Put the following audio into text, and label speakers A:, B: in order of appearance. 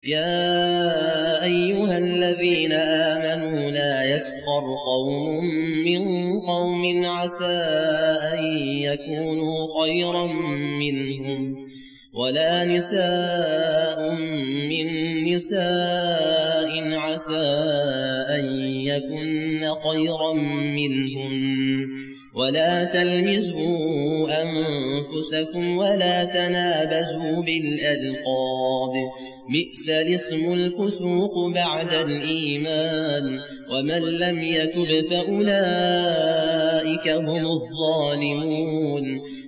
A: يا أيها الذين آمنوا لا يسخر قوم من قوم عسى أن يكونوا خيرا منهم ولا نساء من نساء عسى أن يكن خيرا منهن ولا تلمزوا أنفسكم ولا تنابزوا بالألقاب بئس الاسم الفسوق بعد الإيمان ومن لم يتب فأولئك هم الظالمون